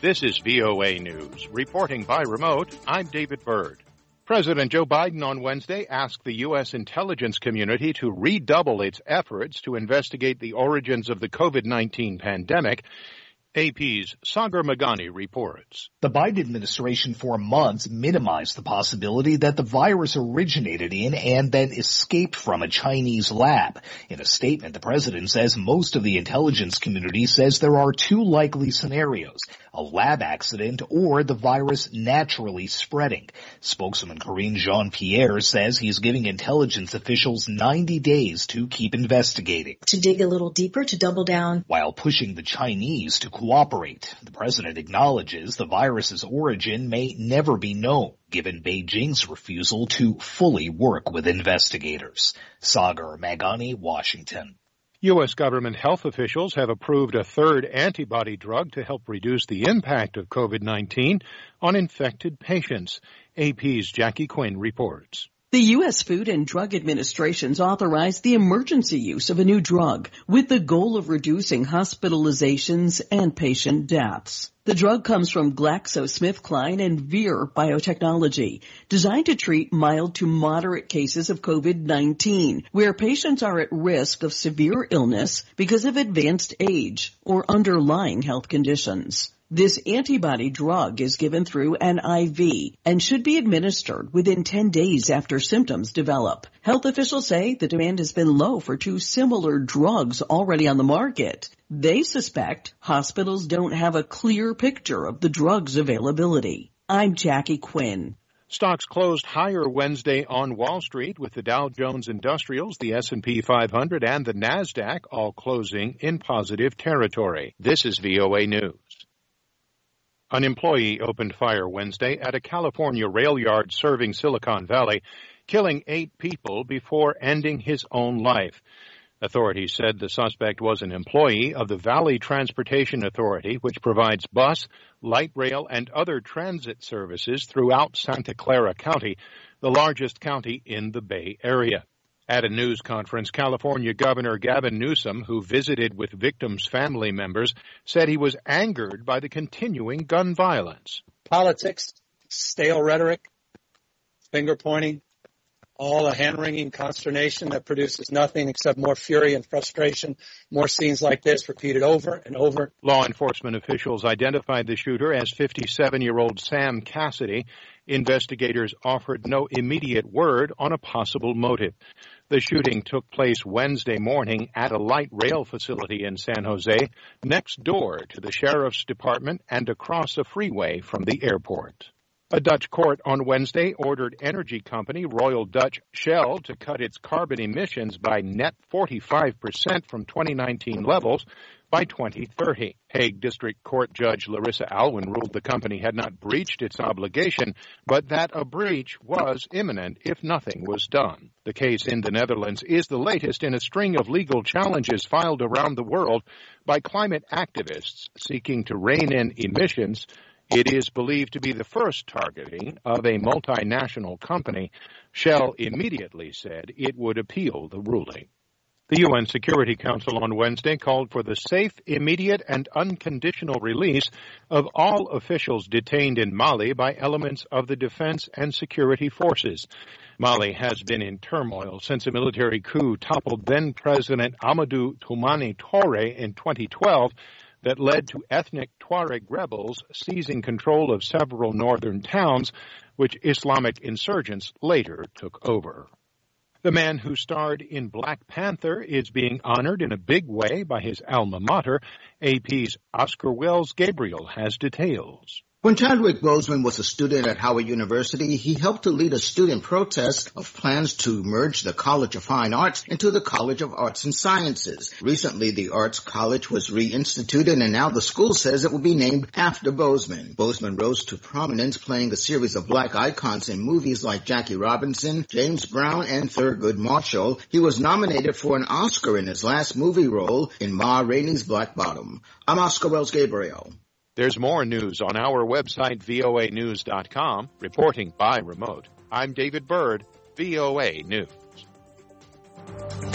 This is VOA News. Reporting by remote, I'm David Byrd. President Joe Biden on Wednesday asked the U.S. intelligence community to redouble its efforts to investigate the origins of the COVID-19 pandemic. AP's Sagar Meghani reports. The Biden administration for months minimized the possibility that the virus originated in and then escaped from a Chinese lab. In a statement, the president says most of the intelligence community says there are two likely scenarios: a lab accident or the virus naturally spreading. Spokesman Karine Jean-Pierre says he's giving intelligence officials 90 days to keep investigating. To dig a little deeper, to double down. While pushing the Chinese to cooperate, the president acknowledges the virus's origin may never be known, given Beijing's refusal to fully work with investigators. Sagar Meghani, Washington. U.S. government health officials have approved a third antibody drug to help reduce the impact of COVID-19 on infected patients. AP's Jackie Quinn reports. The U.S. Food and Drug Administration's authorized the emergency use of a new drug with the goal of reducing hospitalizations and patient deaths. The drug comes from GlaxoSmithKline and Vir Biotechnology, designed to treat mild to moderate cases of COVID-19, where patients are at risk of severe illness because of advanced age or underlying health conditions. This antibody drug is given through an IV and should be administered within 10 days after symptoms develop. Health officials say the demand has been low for two similar drugs already on the market. They suspect hospitals don't have a clear picture of the drug's availability. I'm Jackie Quinn. Stocks closed higher Wednesday on Wall Street, with the Dow Jones Industrials, the S&P 500, and the NASDAQ all closing in positive territory. This is VOA News. An employee opened fire Wednesday at a California rail yard serving Silicon Valley, killing 8 people before ending his own life. Authorities said the suspect was an employee of the Valley Transportation Authority, which provides bus, light rail, and other transit services throughout Santa Clara County, the largest county in the Bay Area. At a news conference, California Governor Gavin Newsom, who visited with victims' family members, said he was angered by the continuing gun violence. Politics, stale rhetoric, finger-pointing, all a hand-wringing consternation that produces nothing except more fury and frustration, more scenes like this repeated over and over. Law enforcement officials identified the shooter as 57-year-old Sam Cassidy. Investigators offered no immediate word on a possible motive. The shooting took place Wednesday morning at a light rail facility in San Jose, next door to the sheriff's department and across a freeway from the airport. A Dutch court on Wednesday ordered energy company Royal Dutch Shell to cut its carbon emissions by net 45% from 2019 levels by 2030. Hague District Court Judge Larissa Alwyn ruled the company had not breached its obligation, but that a breach was imminent if nothing was done. The case in the Netherlands is the latest in a string of legal challenges filed around the world by climate activists seeking to rein in emissions. It is believed to be the first targeting of a multinational company. Shell immediately said it would appeal the ruling. The UN Security Council on Wednesday called for the safe, immediate, and unconditional release of all officials detained in Mali by elements of the defense and security forces. Mali has been in turmoil since a military coup toppled then-President Amadou Toumani Touré in 2012 that led to ethnic Tuareg rebels seizing control of several northern towns, which Islamic insurgents later took over. The man who starred in Black Panther is being honored in a big way by his alma mater. AP's Oscar Wells Gabriel has details. When Chadwick Boseman was a student at Howard University, he helped to lead a student protest of plans to merge the College of Fine Arts into the College of Arts and Sciences. Recently, the Arts College was reinstituted, and now the school says it will be named after Boseman. Boseman rose to prominence playing a series of black icons in movies like Jackie Robinson, James Brown, and Thurgood Marshall. He was nominated for an Oscar in his last movie role in Ma Rainey's Black Bottom. I'm Oscar Wells Gabriel. There's more news on our website, voanews.com. Reporting by remote, I'm David Byrd, VOA News.